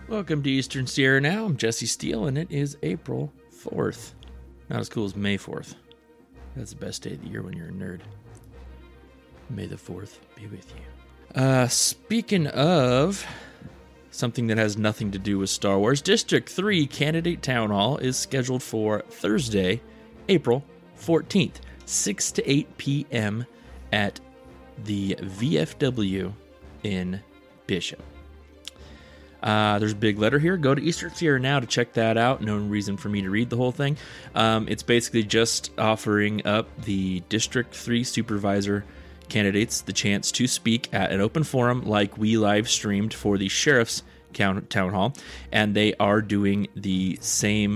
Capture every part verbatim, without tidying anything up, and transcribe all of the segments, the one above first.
Welcome to Eastern Sierra Now. I'm Jesse Steele, and it is April fourth. Not as cool as May fourth. That's the best day of the year when you're a nerd. May the fourth be with you. Uh, speaking of something that has nothing to do with Star Wars, District three Candidate Town Hall is scheduled for Thursday, April fourteenth, six to eight p.m. at the V F W in Bishop. Uh, there's a big letter here. Go to Eastern Sierra Now to check that out. No reason for me to read the whole thing. Um, it's basically just offering up the District three supervisor candidates the chance to speak at an open forum like we live streamed for the Sheriff's Town Hall. And they are doing the same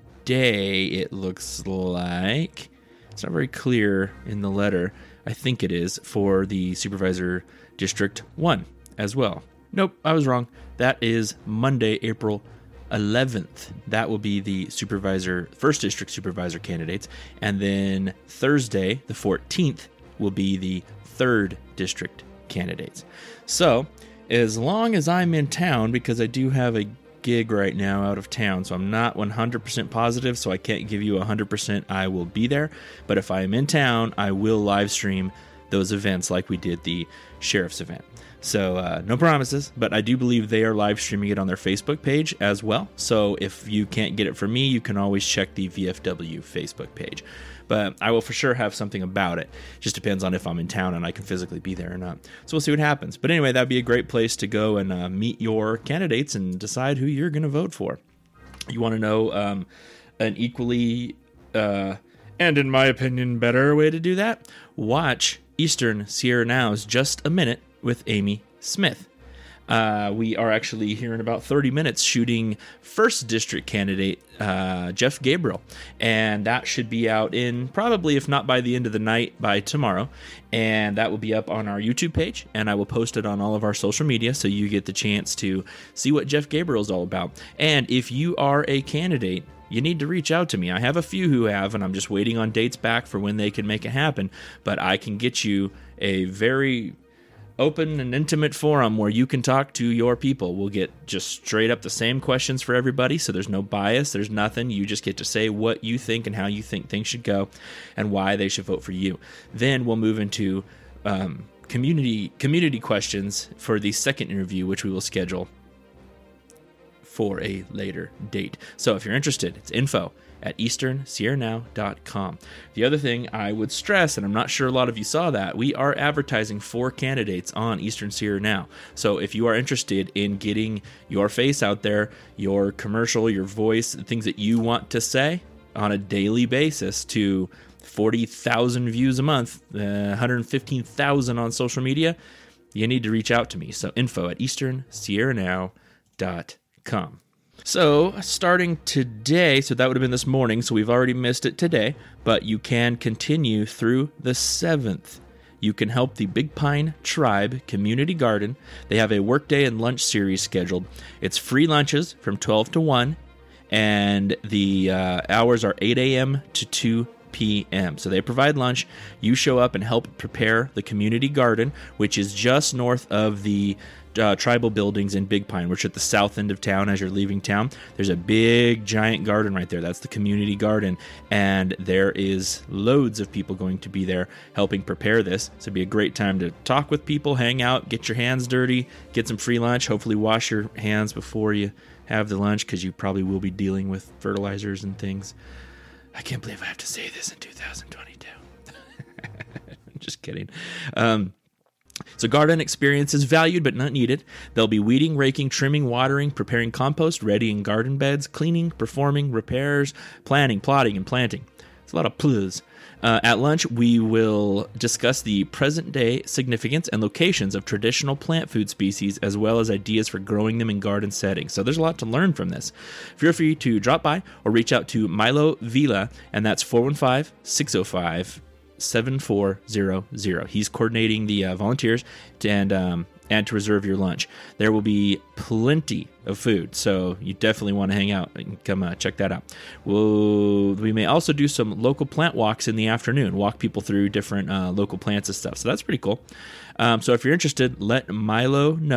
day, it looks like. It's not very clear in the letter. I think it is for the Supervisor District one as well. Nope, I was wrong. That is Monday, April eleventh. That will be the supervisor, first district supervisor candidates. And then Thursday, the fourteenth, will be the third district candidates. So, as long as I'm in town, because I do have a gig right now out of town, so I'm not one hundred percent positive, so I can't give you one hundred percent I will be there. But if I am in town, I will live stream those events like we did the sheriff's event. So uh, no promises, but I do believe they are live streaming it on their Facebook page as well. So if you can't get it from me, you can always check the V F W Facebook page. But I will for sure have something about it. Just depends on if I'm in town and I can physically be there or not. So we'll see what happens. But anyway, that'd be a great place to go and uh, meet your candidates and decide who you're going to vote for. You want to know um, an equally, uh, and in my opinion, better way to do that? Watch Eastern Sierra Now's Just a Minute with Amy Smith. Uh, we are actually here in about thirty minutes shooting first district candidate uh, Jeff Gabriel, and that should be out in probably, if not by the end of the night, by tomorrow, and that will be up on our YouTube page, and I will post it on all of our social media so you get the chance to see what Jeff Gabriel is all about. And if you are a candidate, you need to reach out to me. I have a few who have, and I'm just waiting on dates back for when they can make it happen, but I can get you a very open and intimate forum where you can talk to your people. We'll get just straight up the same questions for everybody, so there's no bias, there's nothing. You just get to say what you think and how you think things should go and why they should vote for you. Then we'll move into um, community community questions for the second interview, which we will schedule for a later date. So if you're interested, it's info at eastern sierra now dot com. The other thing I would stress, and I'm not sure a lot of you saw that, we are advertising for candidates on Eastern Sierra Now. So if you are interested in getting your face out there, your commercial, your voice, the things that you want to say on a daily basis to forty thousand views a month, uh, one hundred fifteen thousand on social media, you need to reach out to me. So info at eastern sierra now dot com. So, starting today, so that would have been this morning, so we've already missed it today, but you can continue through the seventh. You can help the Big Pine Tribe Community Garden. They have a workday and lunch series scheduled. It's free lunches from twelve to one, and the uh, hours are eight a.m. to two p.m. So they provide lunch. You show up and help prepare the community garden, which is just north of the Uh, tribal buildings in Big Pine, which are at the south end of town as you're leaving town. There's a big giant garden right there. That's the community garden, and there is loads of people going to be there helping prepare this. So it'd be a great time to talk with people, hang out, get your hands dirty, get some free lunch, hopefully wash your hands before you have the lunch, because you probably will be dealing with fertilizers and things. I can't believe I have to say this in two thousand twenty-two. Just kidding. Um, So garden experience is valued but not needed. They'll be weeding, raking, trimming, watering, preparing compost, readying garden beds, cleaning, performing, repairs, planting, plotting, and planting. It's a lot of plus. Uh, at lunch, we will discuss the present-day significance and locations of traditional plant food species, as well as ideas for growing them in garden settings. So there's a lot to learn from this. Feel free to drop by or reach out to Milo Vila, and that's four one five, six oh five, seven four zero zero. He's coordinating the uh, volunteers to, and um, and to reserve your lunch. There will be plenty of food, so you definitely want to hang out and come uh, check that out. We'll, we may also do some local plant walks in the afternoon, walk people through different uh, local plants and stuff. So that's pretty cool. Um, so if you're interested, let Milo know,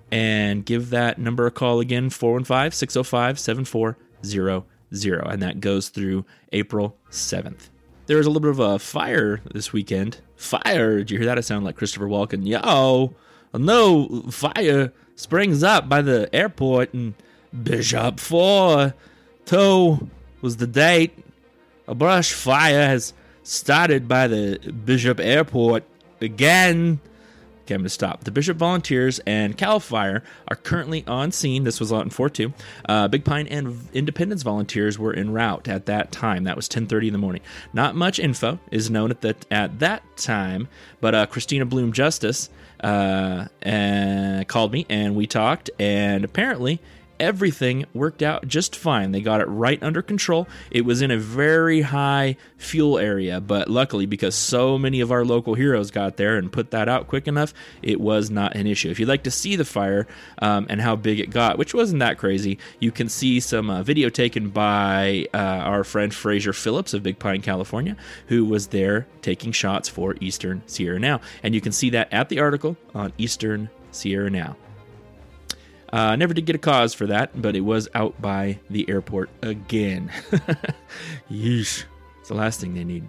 and give that number a call again, four one five, six oh five, seven four zero zero, and that goes through April seventh. There was a little bit of a fire this weekend. Fire! Did you hear that? It sounded like Christopher Walken. Yo! No, fire springs up by the airport, and Bishop four two was the date. A brush fire has started by the Bishop Airport again. Okay, I'm going to stop. The Bishop Volunteers and Cal Fire are currently on scene. This was on four two. Uh, Big Pine and Independence Volunteers were en route at that time. That was ten thirty in the morning. Not much info is known at that at that time, but uh, Christina Bloom Justice uh, uh, called me, and we talked, and apparently everything worked out just fine. They got it right under control. It was in a very high fuel area, but luckily, because so many of our local heroes got there and put that out quick enough, it was not an issue. If you'd like to see the fire um, and how big it got, which wasn't that crazy, you can see some uh, video taken by uh, our friend Fraser Phillips of Big Pine, California, who was there taking shots for Eastern Sierra Now. And you can see that at the article on Eastern Sierra Now. Uh, never did get a cause for that, but it was out by the airport again. Yeesh. It's the last thing they need.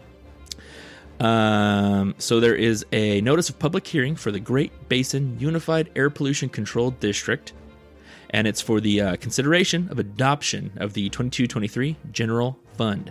Um, so there is a notice of public hearing for the Great Basin Unified Air Pollution Control District, and it's for the uh, consideration of adoption of the twenty-two twenty-three General Fund.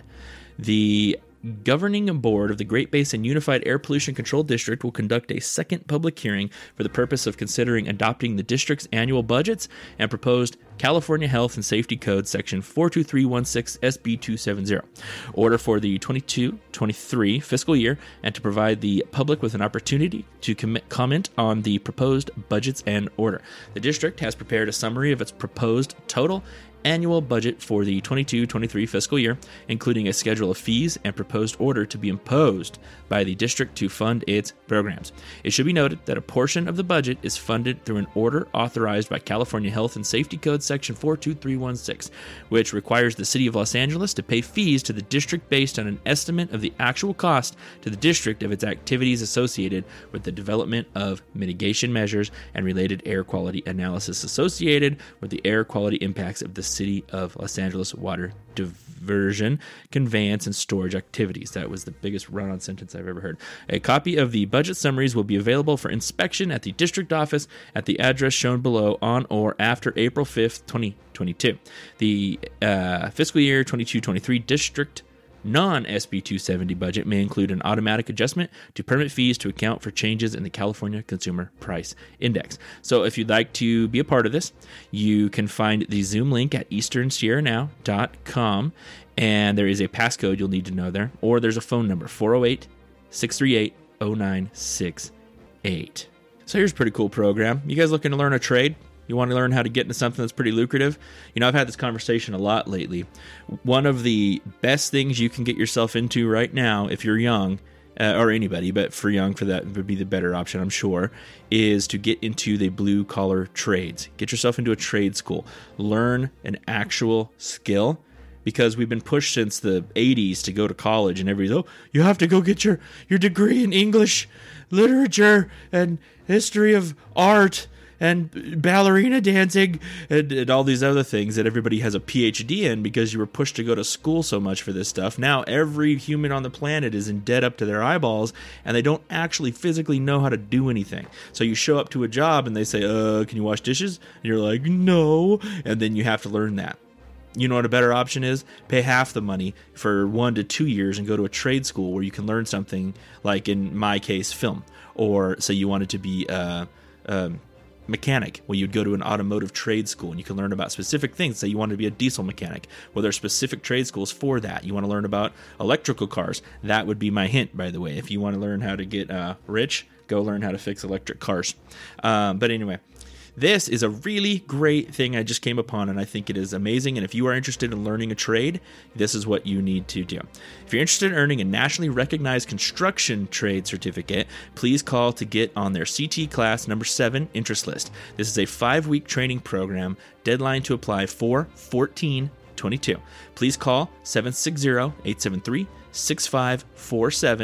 The Governing Board of the Great Basin Unified Air Pollution Control District will conduct a second public hearing for the purpose of considering adopting the district's annual budgets and proposed California Health and Safety Code Section four two three one six S B two seventy, order for the twenty-two twenty-three fiscal year, and to provide the public with an opportunity to com- comment on the proposed budgets and order. The district has prepared a summary of its proposed total annual budget for the twenty-two twenty-three fiscal year, including a schedule of fees and proposed order to be imposed by the district to fund its programs. It should be noted that a portion of the budget is funded through an order authorized by California Health and Safety Code Section four two three one six, which requires the City of Los Angeles to pay fees to the district based on an estimate of the actual cost to the district of its activities associated with the development of mitigation measures and related air quality analysis associated with the air quality impacts of the City of Los Angeles water diversion, conveyance, and storage activities. That was the biggest run-on sentence I've ever heard. A copy of the budget summaries will be available for inspection at the district office at the address shown below on or after April fifth, twenty twenty-two. The uh, fiscal year twenty-two twenty-three district non-S B two seventy budget may include an automatic adjustment to permit fees to account for changes in the California Consumer Price Index. So if you'd like to be a part of this, you can find the Zoom link at eastern sierra now dot com, and there is a passcode you'll need to know there, or there's a phone number, four oh eight, six three eight, oh nine six eight. So here's a pretty cool program. You guys looking to learn a trade? You want to learn how to get into something that's pretty lucrative? You know, I've had this conversation a lot lately. One of the best things you can get yourself into right now, if you're young, uh, or anybody, but for young, for that would be the better option, I'm sure, is to get into the blue-collar trades. Get yourself into a trade school. Learn an actual skill, because we've been pushed since the eighties to go to college, and everybody's, oh, you have to go get your, your degree in English, literature, and history of art, and ballerina dancing, and, and all these other things that everybody has a P H D in because you were pushed to go to school so much for this stuff. Now every human on the planet is in debt up to their eyeballs, and they don't actually physically know how to do anything. So you show up to a job and they say, uh, can you wash dishes? And you're like, no. And then you have to learn that. You know what a better option is? Pay half the money for one to two years and go to a trade school where you can learn something, like in my case, film. Or say you wanted to be a uh, um, mechanic, well, you'd go to an automotive trade school and you can learn about specific things. Say you want to be a diesel mechanic, well, there are specific trade schools for that. You want to learn about electrical cars, that would be my hint, by the way. If you want to learn how to get uh, rich, go learn how to fix electric cars. Um, but anyway, this is a really great thing I just came upon, and I think it is amazing. And if you are interested in learning a trade, this is what you need to do. If you're interested in earning a nationally recognized construction trade certificate, please call to get on their C T class number seven interest list. This is a five-week training program. Deadline to apply four fourteen twenty-two. Please call seven six zero, eight seven three, six five four seven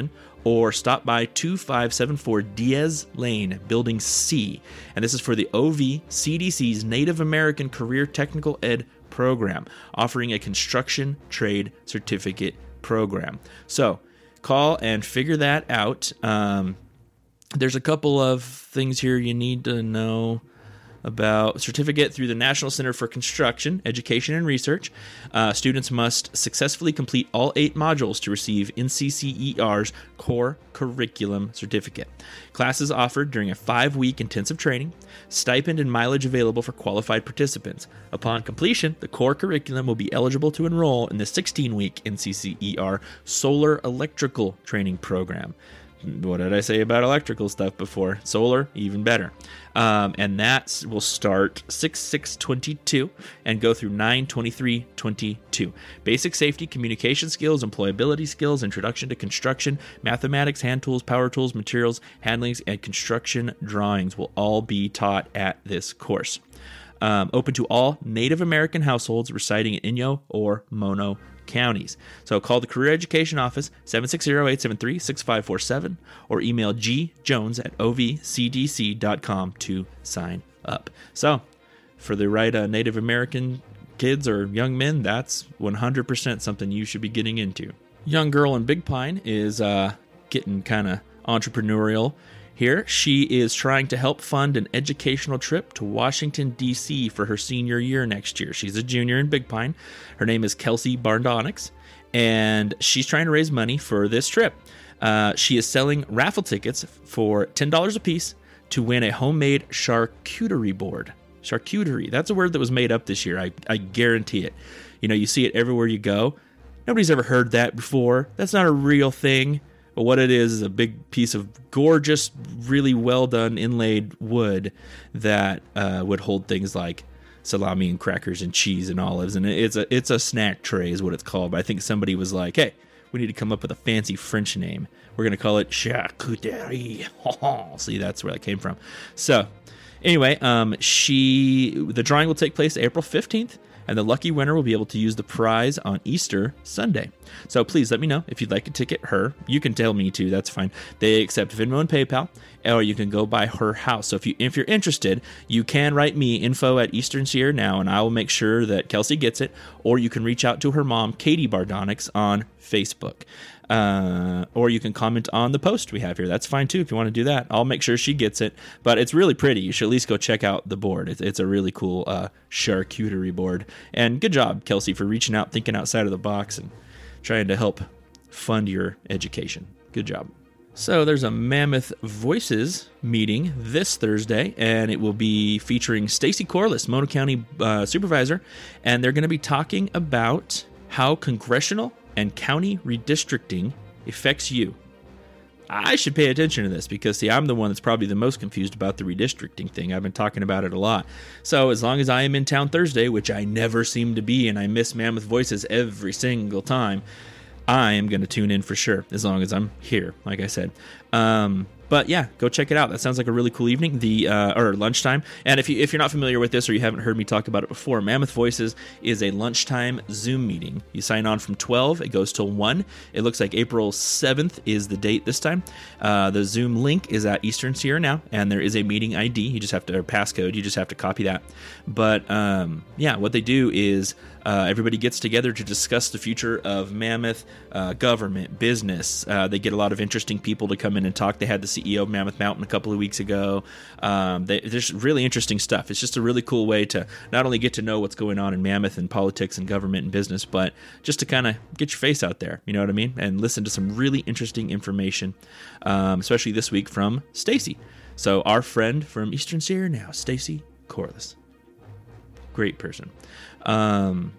or stop by two five seven four Diaz Lane, Building C. And this is for the O V C D C's Native American Career Technical Ed program, offering a construction trade certificate program. So call and figure that out. Um, there's a couple of things here you need to know about. Certificate through the National Center for Construction, Education, and Research. Uh, students must successfully complete all eight modules to receive N C C E R's Core Curriculum Certificate. Classes offered during a five-week intensive training. Stipend and mileage available for qualified participants. Upon completion, the core curriculum will be eligible to enroll in the sixteen-week N C C E R Solar Electrical Training Program. What did I say about electrical stuff before? Solar, even better. Um, and that will start six six twenty-two and go through nine twenty-three twenty-two. Basic safety, communication skills, employability skills, introduction to construction, mathematics, hand tools, power tools, materials, handlings, and construction drawings will all be taught at this course. Um, open to all Native American households residing in Inyo or Mono counties. So call the Career Education Office, seven six zero, eight seven three, six five four seven, or email g jones at o v c d c dot com to sign up. So for the right uh, Native American kids or young men, that's one hundred percent something you should be getting into. Young girl in Big Pine is uh, getting kind of entrepreneurial here. She is trying to help fund an educational trip to Washington, D C for her senior year next year. She's a junior in Big Pine. Her name is Kelsey Bardonix, and she's trying to raise money for this trip. Uh, she is selling raffle tickets for ten dollars a piece to win a homemade charcuterie board. Charcuterie, that's a word that was made up this year. I, I guarantee it. You know, you see it everywhere you go. Nobody's ever heard that before. That's not a real thing. But what it is is a big piece of gorgeous, really well done inlaid wood that uh, would hold things like salami and crackers and cheese and olives. And it's a it's a snack tray is what it's called. But I think somebody was like, hey, we need to come up with a fancy French name. We're going to call it charcuterie. See, that's where that came from. So anyway, um, she the drawing will take place April fifteenth. And the lucky winner will be able to use the prize on Easter Sunday. So please let me know if you'd like to ticket her. You can tell me too, that's fine. They accept Venmo and PayPal, or you can go by her house. So if, you, if you're interested, you can write me info at Eastern Sierra Now, and I will make sure that Kelsey gets it. Or you can reach out to her mom, Katie Bardonix, on Facebook. Uh, or you can comment on the post we have here. That's fine too if you want to do that. I'll make sure she gets it. But it's really pretty. You should at least go check out the board. It's, it's a really cool uh, charcuterie board. And good job, Kelsey, for reaching out, thinking outside of the box, and trying to help fund your education. Good job. So there's a Mammoth Voices meeting this Thursday, and it will be featuring Stacy Corliss, Mono County uh, Supervisor, and they're going to be talking about how congressional and county redistricting affects you. I should pay attention to this because, see, I'm the one that's probably the most confused about the redistricting thing. I've been talking about it a lot. So as long as I am in town Thursday, which I never seem to be, and I miss Mammoth Voices every single time, I am going to tune in for sure, as long as I'm here, like I said. Um, but yeah, go check it out. That sounds like a really cool evening, the uh, or lunchtime. And if, you, if you're not familiar with this or you haven't heard me talk about it before, Mammoth Voices is a lunchtime Zoom meeting. You sign on from twelve. It goes till one. It looks like April seventh is the date this time. Uh, the Zoom link is at Eastern Sierra Now, and there is a meeting I D. You just have to, or passcode. You just have to copy that. But um, yeah, what they do is Uh, everybody gets together to discuss the future of Mammoth, uh, government, business. Uh, they get a lot of interesting people to come in and talk. They had the C E O of Mammoth Mountain a couple of weeks ago. Um, they, there's really interesting stuff. It's just a really cool way to not only get to know what's going on in Mammoth and politics and government and business, but just to kind of get your face out there, you know what I mean? And listen to some really interesting information, um, especially this week from Stacy. So our friend from Eastern Sierra Now, Stacy Corliss. Great person. Um,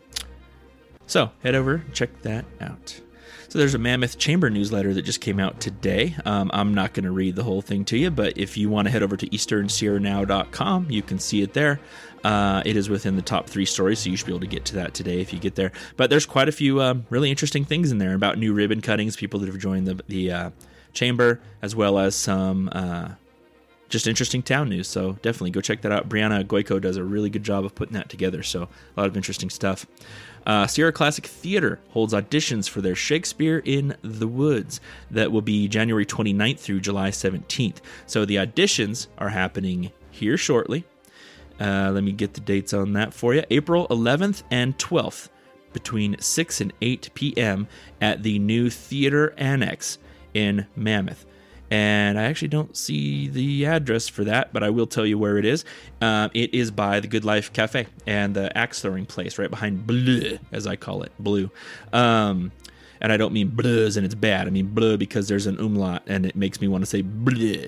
so head over, check that out. So there's a Mammoth Chamber newsletter that just came out today. Um, I'm not going to read the whole thing to you, but if you want to head over to eastern sierra now dot com, you can see it there. Uh, it is within the top three stories, so you should be able to get to that today if you get there. But there's quite a few um, really interesting things in there about new ribbon cuttings, people that have joined the, the uh, chamber, as well as some Uh, just interesting town news. So definitely go check that out. Brianna Goico does a really good job of putting that together. So a lot of interesting stuff. Uh, Sierra Classic Theater holds auditions for their Shakespeare in the Woods. That will be January twenty-ninth through July seventeenth. So the auditions are happening here shortly. Uh, let me get the dates on that for you. April eleventh and twelfth between six and eight p.m. at the new Theater Annex in Mammoth. And I actually don't see the address for that, but I will tell you where it is. Um, it is by the Good Life Cafe and the axe throwing place right behind Bleu, as I call it, Blue. Um, and I don't mean bluz and it's bad. I mean bleu because there's an umlaut and it makes me want to say bleu.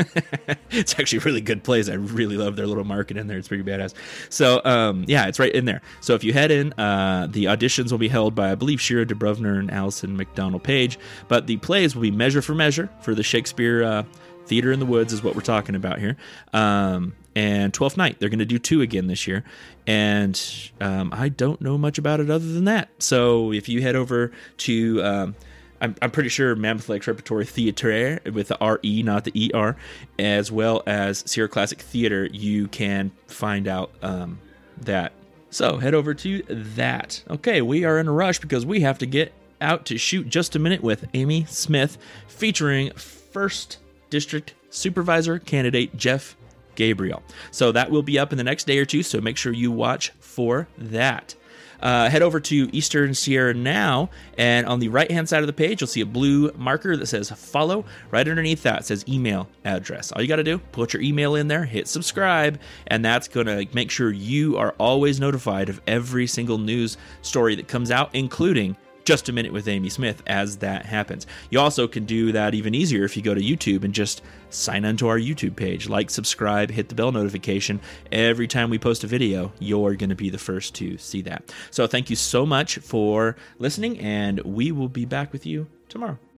It's actually a really good place. I really love their little market in there. It's pretty badass. So, um, yeah, it's right in there. So if you head in, uh, the auditions will be held by, I believe, Shira DeBrovner and Allison McDonald Page. But the plays will be measure for measure for the Shakespeare uh, Theater in the Woods is what we're talking about here. Um, and Twelfth Night, they're going to do two again this year. And um, I don't know much about it other than that. So if you head over to, um, I'm, I'm pretty sure Mammoth Lakes Repertory Theatre with the R E, not the E R, as well as Sierra Classic Theater, you can find out um, that. So head over to that. Okay, we are in a rush because we have to get out to shoot Just a Minute with Amy Smith, featuring first District Supervisor candidate Jeff Gabriel. So that will be up in the next day or two, so make sure you watch for that. Uh, head over to Eastern Sierra now, and on the right-hand side of the page, you'll see a blue marker that says follow. Right underneath that says email address. All you got to do, put your email in there, hit subscribe, and that's going to make sure you are always notified of every single news story that comes out, including Just a Minute with Amy Smith as that happens. You also can do that even easier if you go to YouTube and just sign onto our YouTube page. Like, subscribe, hit the bell notification. Every time we post a video, you're going to be the first to see that. So thank you so much for listening, and we will be back with you tomorrow.